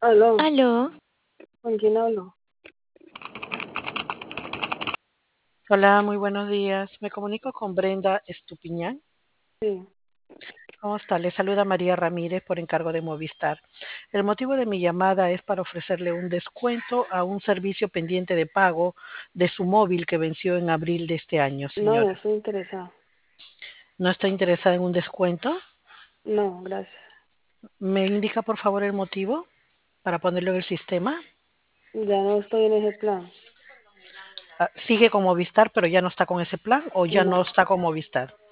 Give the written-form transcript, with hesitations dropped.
Aló, Aló, ¿con quién hablo? Hola, muy buenos días. Me comunico con Brenda Estupiñán. Sí, ¿Cómo está? Le saluda María Ramírez por encargo de Movistar. El motivo de mi llamada es para ofrecerle un descuento a un servicio pendiente de pago de su móvil que venció en abril de este año, no, no señora. estoy interesada. ¿No está interesada en un descuento? No, gracias. ¿Me indica por favor el motivo para ponerlo en el sistema? Ya no estoy en ese plan. ¿Sigue con Movistar pero ya no está con ese plan o ya no No, está con Movistar?